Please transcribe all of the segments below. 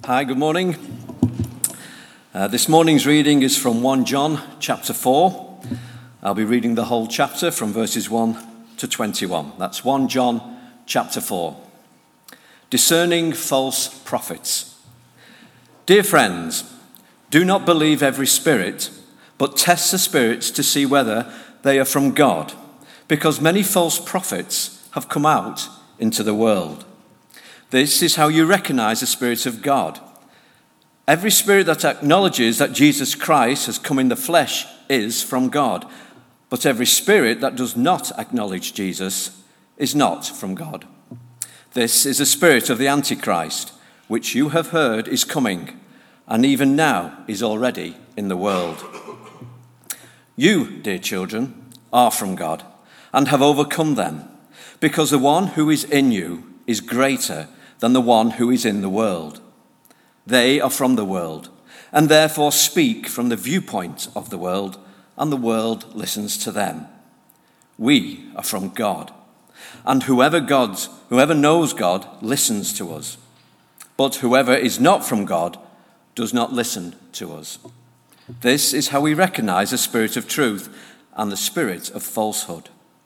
Hi, good morning. This morning's reading is from 1 John chapter 4. I'll be reading the whole chapter from verses 1 to 21. That's 1 John chapter 4. Discerning false prophets. Dear friends, do not believe every spirit, but test the spirits to see whether they are from God, because many false prophets have come out into the world. This is how you recognize the Spirit of God. Every spirit that acknowledges that Jesus Christ has come in the flesh is from God, but every spirit that does not acknowledge Jesus is not from God. This is the spirit of the Antichrist, which you have heard is coming, and even now is already in the world. You, dear children, are from God, and have overcome them, because the one who is in you is greater than the one who is in the world. They are from the world, and therefore speak from the viewpoint of the world, and the world listens to them. We are from God, and whoever knows God listens to us. But whoever is not from God does not listen to us. This is how we recognize the spirit of truth and the spirit of falsehood.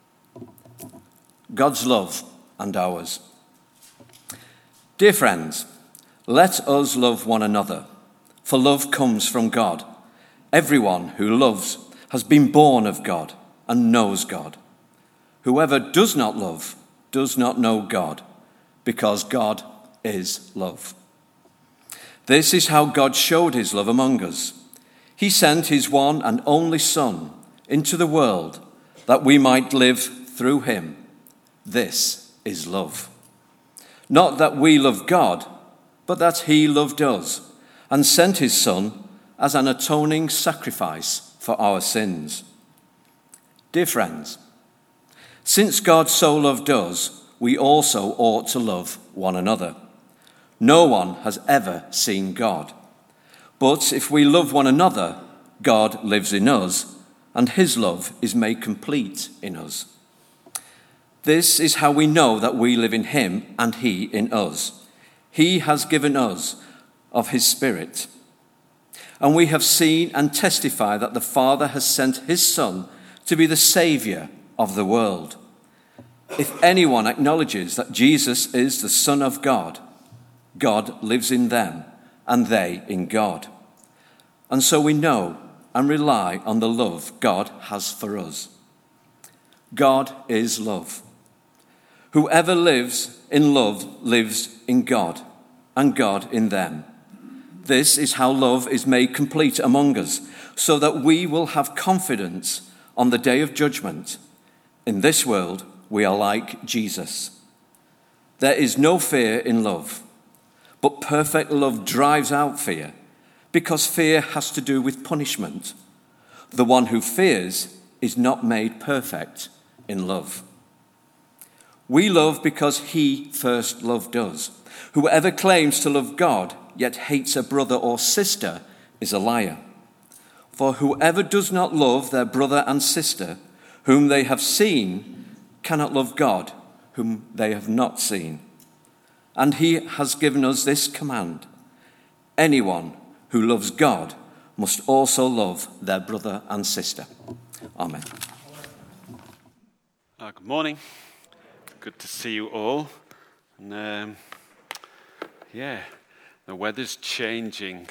God's love and ours. Dear friends, let us love one another, for love comes from God. Everyone who loves has been born of God and knows God. Whoever does not love does not know God, because God is love. This is how God showed his love among us. He sent his one and only Son into the world that we might live through him. This is love. Not that we love God, but that he loved us and sent his Son as an atoning sacrifice for our sins. Dear friends, since God so loved us, we also ought to love one another. No one has ever seen God. But if we love one another, God lives in us, and his love is made complete in us. This is how we know that we live in him and he in us. He has given us of his Spirit. And we have seen and testify that the Father has sent his Son to be the Saviour of the world. If anyone acknowledges that Jesus is the Son of God, God lives in them and they in God. And so we know and rely on the love God has for us. God is love. Whoever lives in love lives in God, and God in them. This is how love is made complete among us, so that we will have confidence on the day of judgment. In this world, we are like Jesus. There is no fear in love, but perfect love drives out fear, because fear has to do with punishment. The one who fears is not made perfect in love. We love because he first loved us. Whoever claims to love God yet hates a brother or sister is a liar. For whoever does not love their brother and sister whom they have seen cannot love God whom they have not seen. And he has given us this command: anyone who loves God must also love their brother and sister. Amen. Good morning. Good to see you all. And the weather's changing.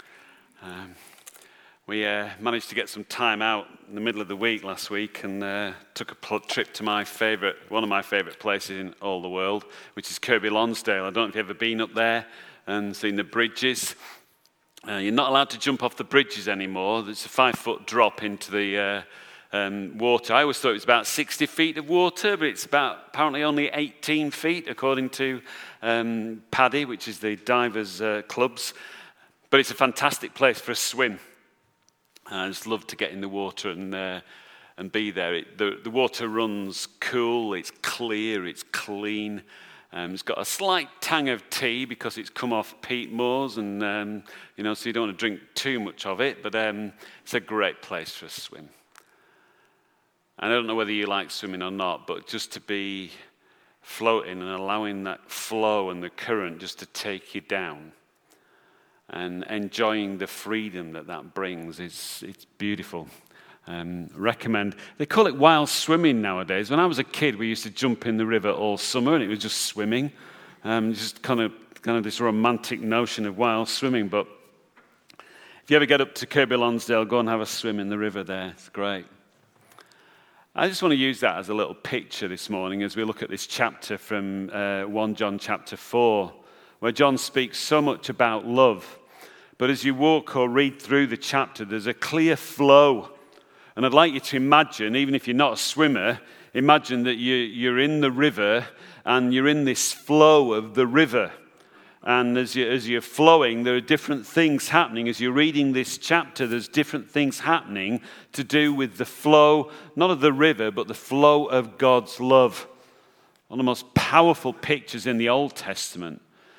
We managed to get some time out in the middle of the week last week and took a trip to one of my favourite places in all the world, which is Kirkby Lonsdale. I don't know if you've ever been up there and seen the bridges. You're not allowed to jump off the bridges anymore. There's a 5-foot drop into the water. I always thought it was about 60 feet of water, but it's apparently only 18 feet, according to PADI, which is the divers' clubs. But it's a fantastic place for a swim. I just love to get in the water and be there. The water runs cool, it's clear, it's clean. It's got a slight tang of tea because it's come off peat moors, and so you don't want to drink too much of it. But it's a great place for a swim. And I don't know whether you like swimming or not, but just to be floating and allowing that flow and the current just to take you down and enjoying the freedom that brings. It's beautiful. Recommend. They call it wild swimming nowadays. When I was a kid, we used to jump in the river all summer, and it was just swimming. Just kind of this romantic notion of wild swimming. But if you ever get up to Kirkby Lonsdale, go and have a swim in the river there. It's great. I just want to use that as a little picture this morning as we look at this chapter from 1 John chapter 4, where John speaks so much about love. But as you walk or read through the chapter, there's a clear flow. And I'd like you to imagine, even if you're not a swimmer, imagine that you're in the river and you're in this flow of the river. And as you're flowing, there are different things happening. As you're reading this chapter, there's different things happening to do with the flow, not of the river, but the flow of God's love. One of the most powerful pictures in the Old Testament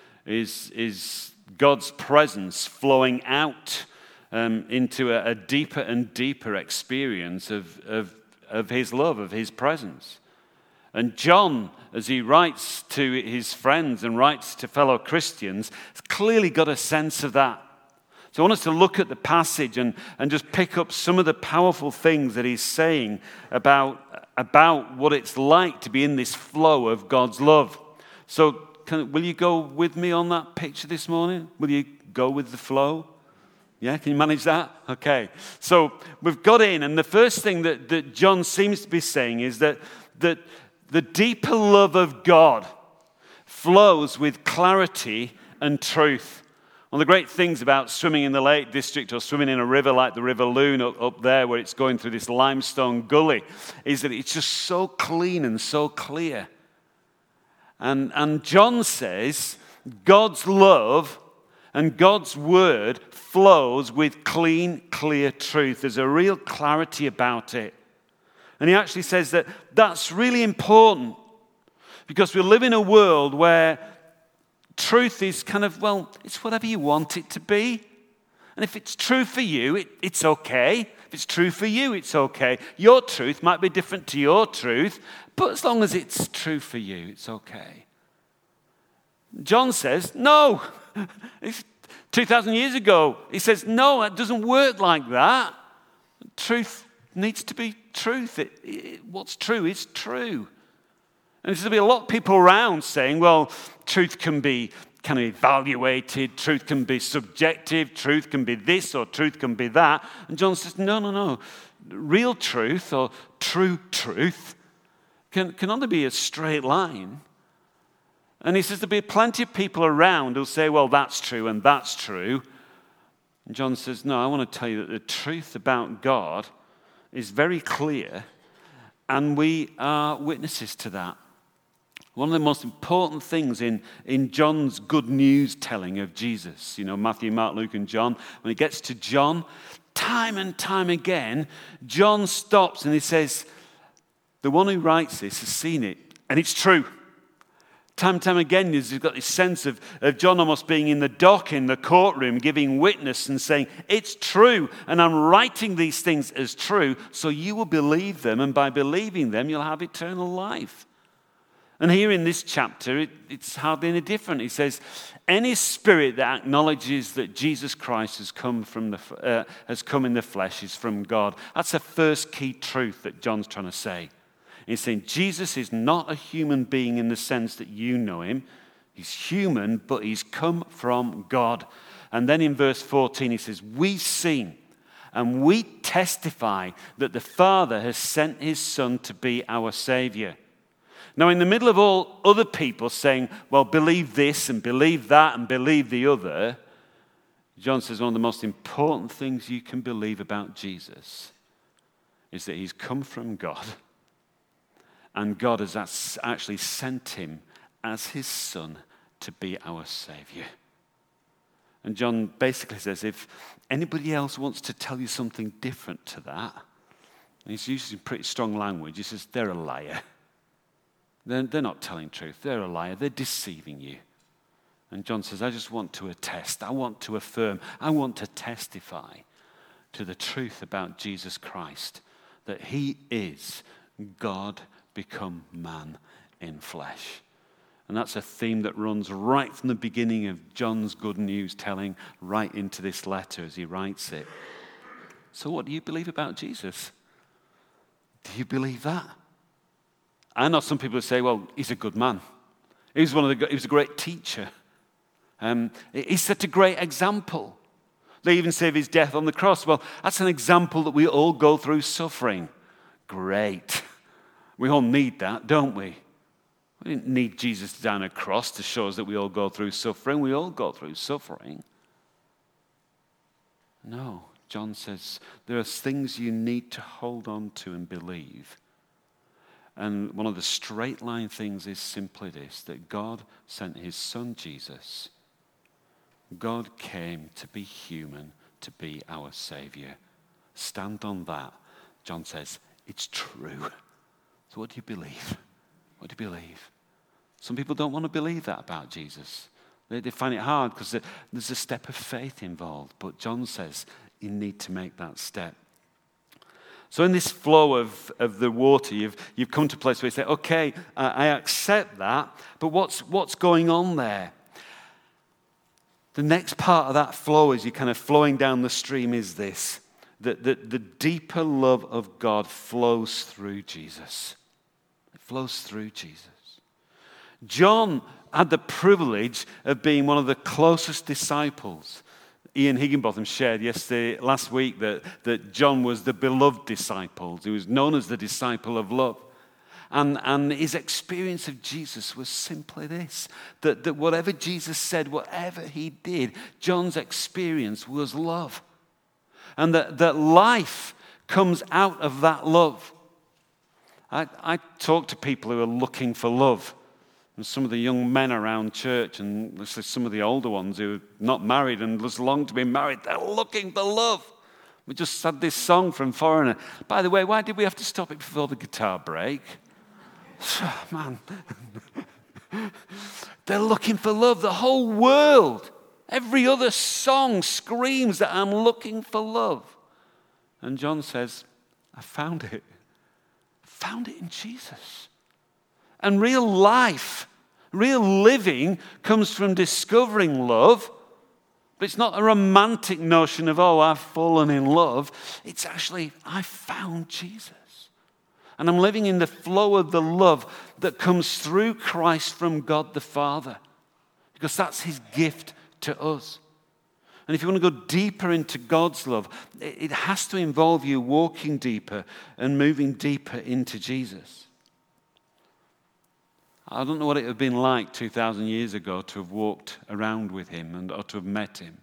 is God's presence flowing out into a deeper and deeper experience of his love, of his presence. And John, as he writes to his friends and writes to fellow Christians, has clearly got a sense of that. So I want us to look at the passage and just pick up some of the powerful things that he's saying about what it's like to be in this flow of God's love. So will you go with me on that picture this morning? Will you go with the flow? Yeah, can you manage that? Okay. So we've got in, and the first thing that John seems to be saying is that the deeper love of God flows with clarity and truth. One of the great things about swimming in the Lake District or swimming in a river like the River Loon up there where it's going through this limestone gully is that it's just so clean and so clear. And John says God's love and God's word flows with clean, clear truth. There's a real clarity about it. And he actually says that that's really important because we live in a world where truth is kind of, well, it's whatever you want it to be. And if it's true for you, it's okay. If it's true for you, it's okay. Your truth might be different to your truth, but as long as it's true for you, it's okay. John says, no. 2,000 years ago, he says, no, it doesn't work like that. Truth needs to be truth. What's true is true. And there's going to be a lot of people around saying, well, truth can be kind of evaluated, truth can be subjective, truth can be this or truth can be that. And John says, no. Real truth or true truth can only be a straight line. And he says there'll be plenty of people around who'll say, well, that's true and that's true. And John says, no, I want to tell you that the truth about God is very clear, and we are witnesses to that. One of the most important things in John's good news telling of Jesus, Matthew, Mark, Luke, and John, when he gets to John, time and time again, John stops and he says, the one who writes this has seen it, and it's true. Time and time again, you've got this sense of John almost being in the dock, in the courtroom, giving witness and saying, it's true, and I'm writing these things as true, so you will believe them, and by believing them, you'll have eternal life. And here in this chapter, it's hardly any different. He says, any spirit that acknowledges that Jesus Christ has come in the flesh is from God. That's the first key truth that John's trying to say. He's saying Jesus is not a human being in the sense that you know him. He's human, but he's come from God. And then in verse 14, he says, we've seen and we testify that the Father has sent his Son to be our Savior. Now, in the middle of all other people saying, well, believe this and believe that and believe the other, John says one of the most important things you can believe about Jesus is that he's come from God. And God has actually sent him as his Son to be our Savior. And John basically says, if anybody else wants to tell you something different to that, and he's using pretty strong language, he says, they're a liar. They're not telling truth. They're a liar. They're deceiving you. And John says, I just want to attest. I want to affirm. I want to testify to the truth about Jesus Christ, that he is God become man in flesh. And that's a theme that runs right from the beginning of John's good news telling right into this letter as he writes it. So what do you believe about Jesus? Do you believe that? I know some people who say, well, he's a good man. He was a great teacher. He set a great example. They even say of his death on the cross. Well, that's an example that we all go through suffering. Great. We all need that, don't we? We didn't need Jesus to die on a cross to show us that we all go through suffering. We all go through suffering. No, John says there are things you need to hold on to and believe. And one of the straight line things is simply this, that God sent his son Jesus. God came to be human, to be our Savior. Stand on that. John says, it's true. So what do you believe? What do you believe? Some people don't want to believe that about Jesus. They find it hard because there's a step of faith involved. But John says you need to make that step. So in this flow of the water, you've come to a place where you say, okay, I accept that, but what's going on there? The next part of that flow as you're kind of flowing down the stream is this, that the deeper love of God flows through Jesus. It flows through Jesus. John had the privilege of being one of the closest disciples. Ian Higginbotham shared last week that John was the beloved disciple. He was known as the disciple of love. And his experience of Jesus was simply this, that whatever Jesus said, whatever he did, John's experience was love. And that life comes out of that love. I talk to people who are looking for love. And some of the young men around church and some of the older ones who are not married and just long to be married, they're looking for love. We just had this song from Foreigner. By the way, why did we have to stop it before the guitar break? Man. They're looking for love. The whole world, every other song screams that I'm looking for love. And John says, I found it. I found it in Jesus. And real life, real living comes from discovering love. But it's not a romantic notion of, oh, I've fallen in love. It's actually, I found Jesus. And I'm living in the flow of the love that comes through Christ from God the Father. Because that's his gift to us. And if you want to go deeper into God's love, it has to involve you walking deeper and moving deeper into Jesus. I don't know what it would have been like 2,000 years ago to have walked around with him or to have met him.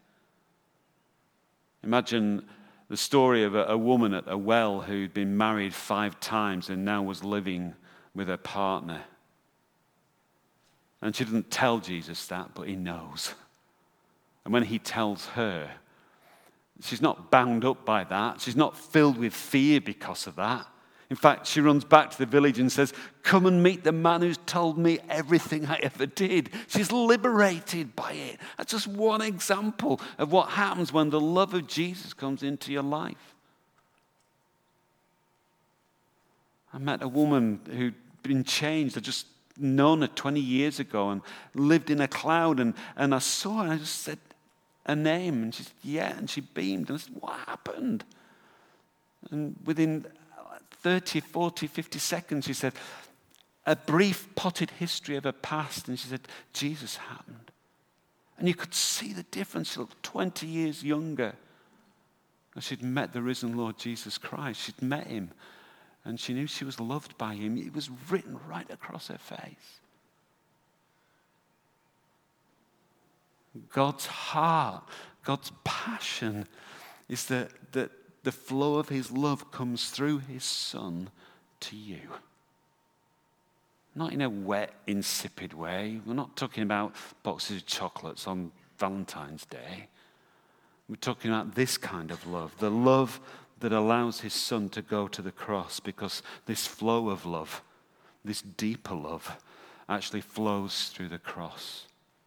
Imagine the story of a woman at a well who'd been married 5 times and now was living with her partner. And she didn't tell Jesus that, but he knows. And when he tells her, she's not bound up by that. She's not filled with fear because of that. In fact, she runs back to the village and says, come and meet the man who's told me everything I ever did. She's liberated by it. That's just one example of what happens when the love of Jesus comes into your life. I met a woman who'd been changed. I'd just known her 20 years ago and lived in a cloud. And I saw her and I just said her name. And she said, yeah. And she beamed. And I said, what happened? And within 30, 40, 50 seconds, she said, a brief potted history of her past. And she said, Jesus happened. And you could see the difference. She looked 20 years younger. And she'd met the risen Lord Jesus Christ. She'd met him. And she knew she was loved by him. It was written right across her face. God's heart, God's passion is that the flow of his love comes through his Son to you. Not in a wet, insipid way. We're not talking about boxes of chocolates on Valentine's Day. We're talking about this kind of love, the love that allows his Son to go to the cross, because this flow of love, this deeper love, actually flows through the cross.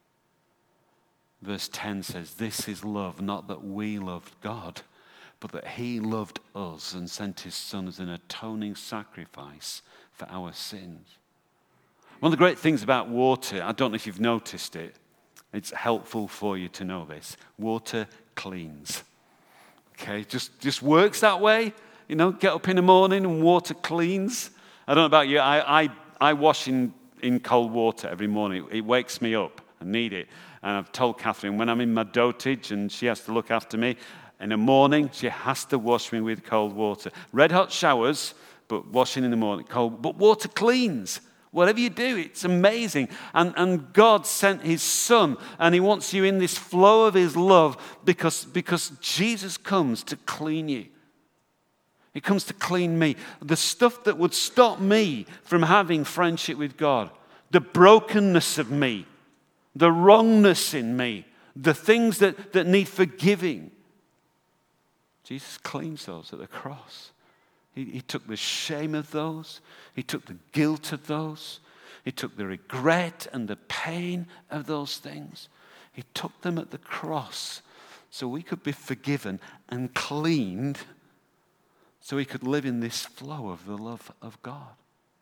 Verse 10 says, this is love, not that we loved God, but that he loved us and sent his Son as an atoning sacrifice for our sins. One of the great things about water, I don't know if you've noticed it, it's helpful for you to know this. Water cleans. Okay, just works that way. You know, get up in the morning and water cleans. I don't know about you, I wash in cold water every morning. It wakes me up. I need it. And I've told Catherine, when I'm in my dotage and she has to look after me, in the morning, she has to wash me with cold water. Red hot showers, but washing in the morning, cold. But water cleans. Whatever you do, it's amazing. And God sent his son, and he wants you in this flow of his love because Jesus comes to clean you. He comes to clean me. The stuff that would stop me from having friendship with God, the brokenness of me, the wrongness in me, the things that need forgiving. Jesus cleans those at the cross. He took the shame of those. He took the guilt of those. He took the regret and the pain of those things. He took them at the cross so we could be forgiven and cleaned, so we could live in this flow of the love of God.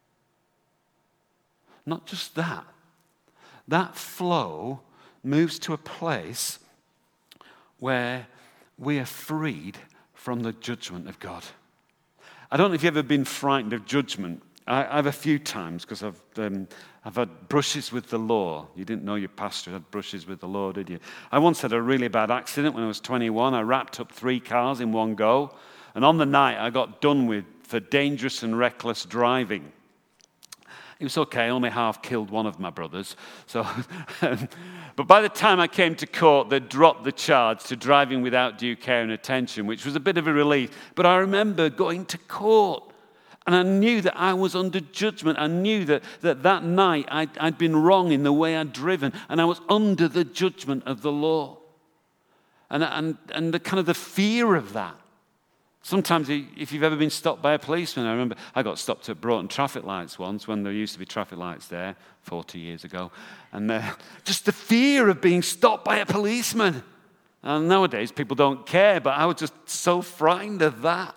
Not just that. That flow moves to a place where we are freed from the judgment of God. I don't know if you've ever been frightened of judgment. I've a few times because I've had brushes with the law. You didn't know your pastor had brushes with the law, did you? I once had a really bad accident when I was 21. I wrapped up 3 cars in one go. And on the night, I got done with for dangerous and reckless driving. It was okay, I only half killed one of my brothers. So, but by the time I came to court, they dropped the charge to driving without due care and attention, which was a bit of a relief. But I remember going to court, and I knew that I was under judgment. I knew that night I'd been wrong in the way I'd driven, and I was under the judgment of the law. And the kind of the fear of that. Sometimes, if you've ever been stopped by a policeman, I remember I got stopped at Broughton traffic lights once when there used to be traffic lights there 40 years ago. And just the fear of being stopped by a policeman. And nowadays, people don't care, but I was just so frightened of that.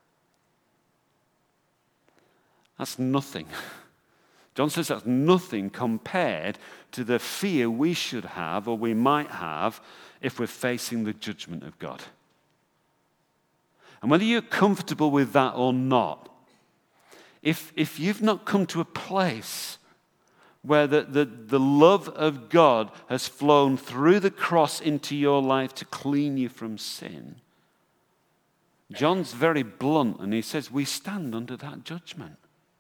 That's nothing. John says that's nothing compared to the fear we should have or we might have if we're facing the judgment of God. And whether you're comfortable with that or not, if you've not come to a place where the love of God has flown through the cross into your life to clean you from sin, John's very blunt and he says, we stand under that judgment.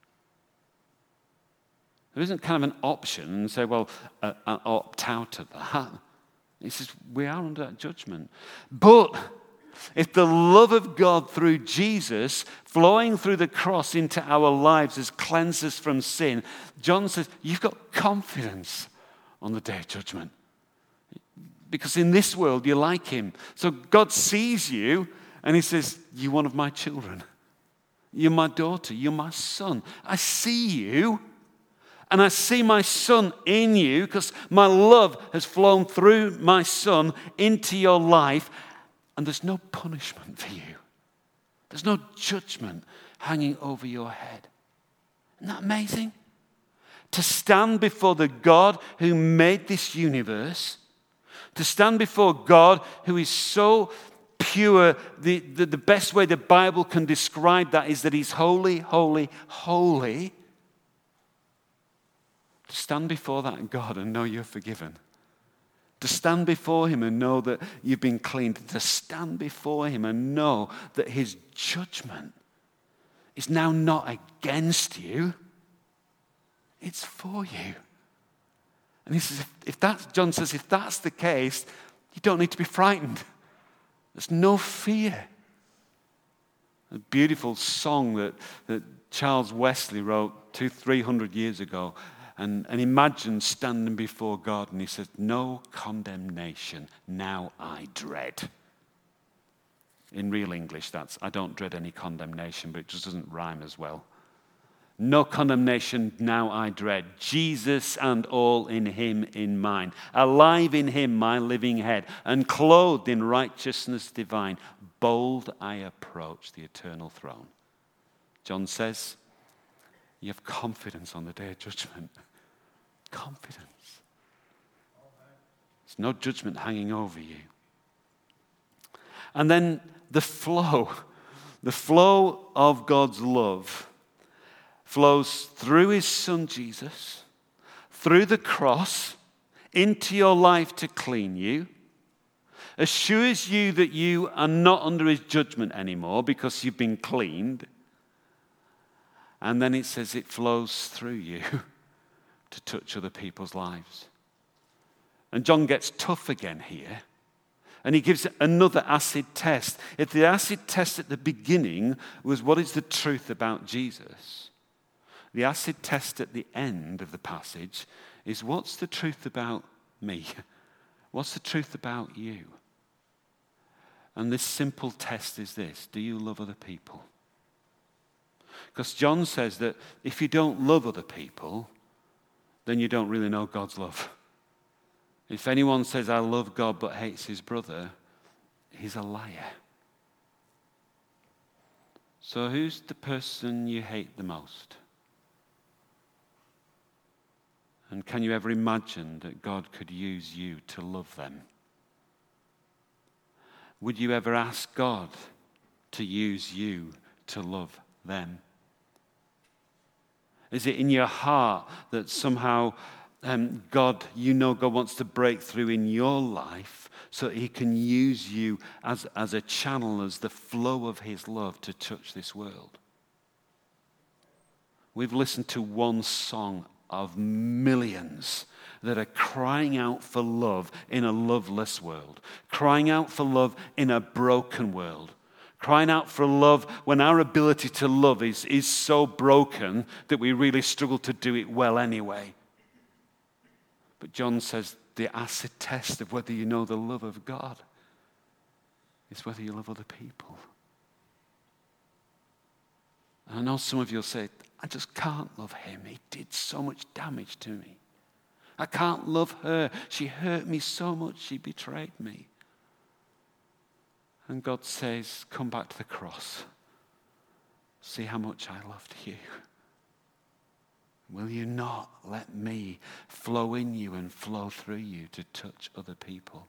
There isn't kind of an option and say, well, I'll opt out of that. He says, we are under that judgment. But if the love of God through Jesus flowing through the cross into our lives has cleansed us from sin, John says, you've got confidence on the day of judgment. Because in this world, you're like him. So God sees you and he says, you're one of my children. You're my daughter. You're my son. I see you. And I see my son in you because my love has flown through my son into your life. And there's no punishment for you. There's no judgment hanging over your head. Isn't that amazing? To stand before the God who made this universe, to stand before God who is so pure, the best way the Bible can describe that is that he's holy, holy, holy. To stand before that God and know you're forgiven. To stand before him and know that you've been cleaned. To stand before him and know that his judgment is now not against you. It's for you. And he says, John says, if that's the case, you don't need to be frightened. There's no fear. A beautiful song that Charles Wesley wrote 200-300 years ago. And imagine standing before God and he says, no condemnation, now I dread. In real English, that's, I don't dread any condemnation, but it just doesn't rhyme as well. No condemnation, now I dread. Jesus and all in him in mine. Alive in him, my living head. And clothed in righteousness divine. Bold I approach the eternal throne. John says, you have confidence on the day of judgment. Confidence. There's no judgment hanging over you. And then the flow of God's love flows through his son Jesus, through the cross, into your life to clean you, assures you that you are not under his judgment anymore because you've been cleaned. And then it says it flows through you to touch other people's lives. And John gets tough again here. And he gives another acid test. If the acid test at the beginning was what is the truth about Jesus, the acid test at the end of the passage is what's the truth about me? What's the truth about you? And this simple test is this: do you love other people? Because John says that if you don't love other people, then you don't really know God's love. If anyone says, I love God but hates his brother, he's a liar. So who's the person you hate the most? And can you ever imagine that God could use you to love them? Would you ever ask God to use you to love them? Is it in your heart that somehow God wants to break through in your life so that he can use you as a channel, as the flow of his love to touch this world? We've listened to one song of millions that are crying out for love in a loveless world, crying out for love in a broken world, crying out for love when our ability to love is so broken that we really struggle to do it well anyway. But John says the acid test of whether you know the love of God is whether you love other people. And I know some of you will say, I just can't love him. He did so much damage to me. I can't love her. She hurt me so much. She betrayed me. And God says, come back to the cross. See how much I loved you. Will you not let me flow in you and flow through you to touch other people?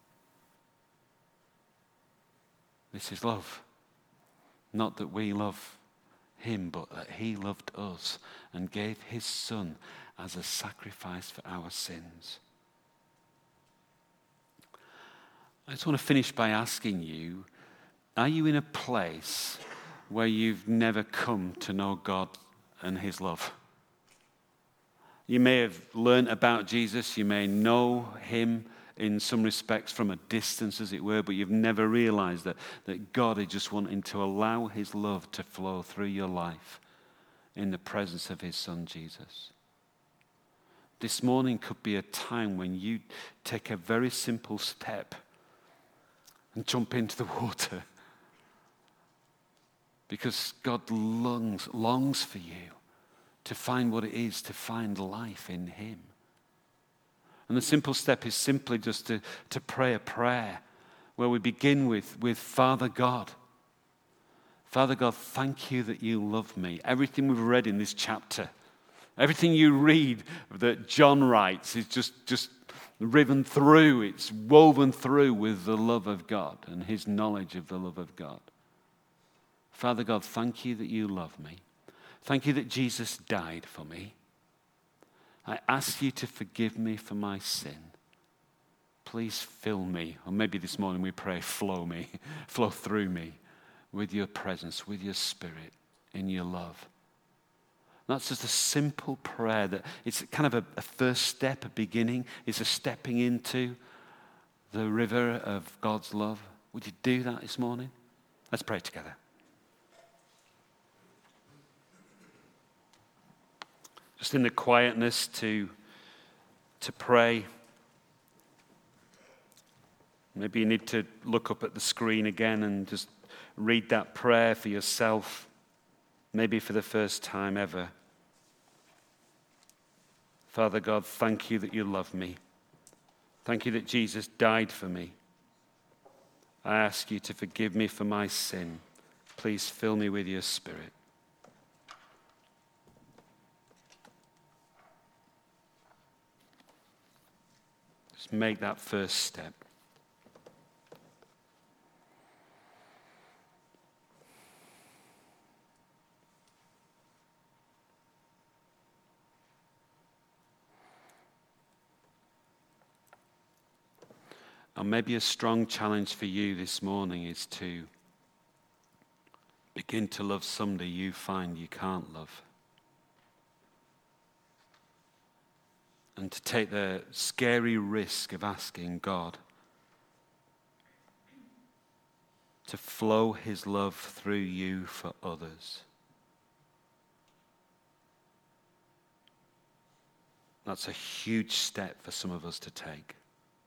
This is love. Not that we love him, but that he loved us and gave his son as a sacrifice for our sins. I just want to finish by asking you, are you in a place where you've never come to know God and his love? You may have learned about Jesus, you may know him in some respects from a distance, as it were, but you've never realized that God is just wanting to allow his love to flow through your life in the presence of his son, Jesus. This morning could be a time when you take a very simple step and jump into the water, because God longs for you to find what it is to find life in him. And the simple step is simply just to pray a prayer where we begin with Father God. Father God, thank you that you love me. Everything we've read in this chapter, everything you read that John writes is just riven through, it's woven through with the love of God and his knowledge of the love of God. Father God, thank you that you love me. Thank you that Jesus died for me. I ask you to forgive me for my sin. Please fill me, or maybe this morning we pray, flow through me with your presence, with your spirit, in your love. That's just a simple prayer that it's kind of a first step, a beginning. It's a stepping into the river of God's love. Would you do that this morning? Let's pray together. Just in the quietness to pray. Maybe you need to look up at the screen again and just read that prayer for yourself, maybe for the first time ever. Father God, thank you that you love me. Thank you that Jesus died for me. I ask you to forgive me for my sin. Please fill me with your Spirit. make that first step. And maybe a strong challenge for you this morning is to begin to love somebody you find you can't love. And to take the scary risk of asking God to flow his love through you for others. That's a huge step for some of us to take.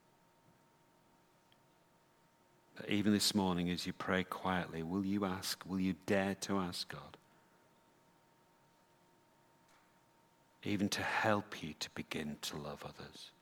But even this morning, as you pray quietly, will you dare to ask God, even to help you to begin to love others?